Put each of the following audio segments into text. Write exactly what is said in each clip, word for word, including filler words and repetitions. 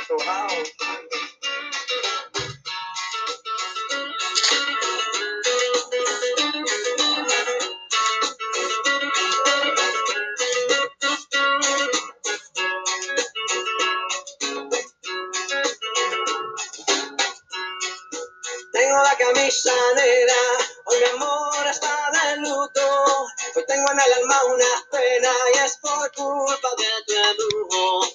Tengo la camisa negra, hoy mi amor está de luto. Hoy tengo en el alma una pena y es por culpa de tu embrujo.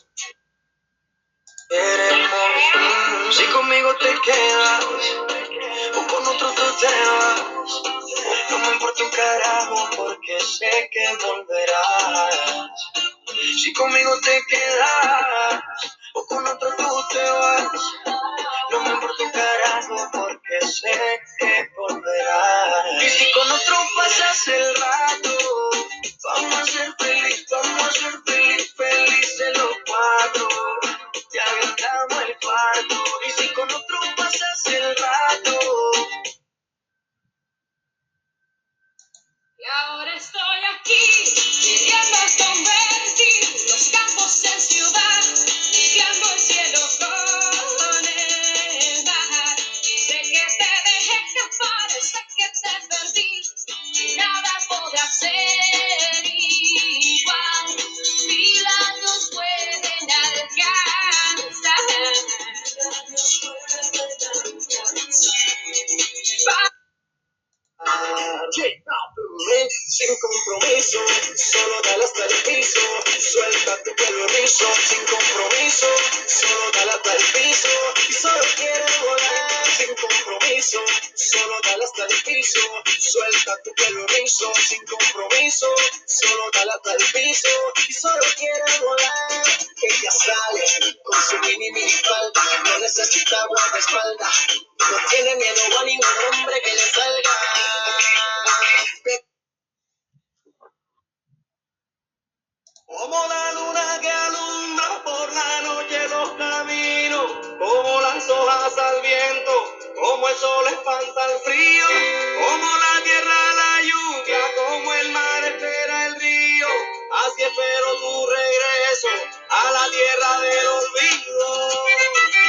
Queremos, si conmigo te quedas o con otro tú te vas, no me importa un carajo porque sé que volverás. Si conmigo te quedas o con otro tú te vas, no me importa un carajo porque sé que volverás. Y si con otro pasas el rato, vamos a ser feliz, vamos a ser feliz, felices los cuatro. Ya gastamos el cuarto. Y si con otro pasas el rato. Y ahora estoy aquí, viviendo convertir los campos en ciudad, mezclando el cielo con el mar. Sé que te dejé escapar, sé que te perdí, y nada podrá ser igual. Mil años pueden alcanzar. Sin compromiso, solo dale hasta el piso, suelta tu pelo rizo, sin compromiso, solo dale hasta el piso, y solo quiero volar, sin compromiso, solo dale hasta el piso, suelta tu pelo rizo, sin compromiso, solo dale hasta el piso, y solo quiero volar. Ella sale con su mini mini falda, no necesita guardaespaldas, no tiene miedo a ningún hombre que le salga. Como la luna que alumbra por la noche los caminos, como las hojas al viento, como el sol espanta el frío, como la tierra la lluvia, como el mar espera el río, así espero tu regreso a la tierra del olvido.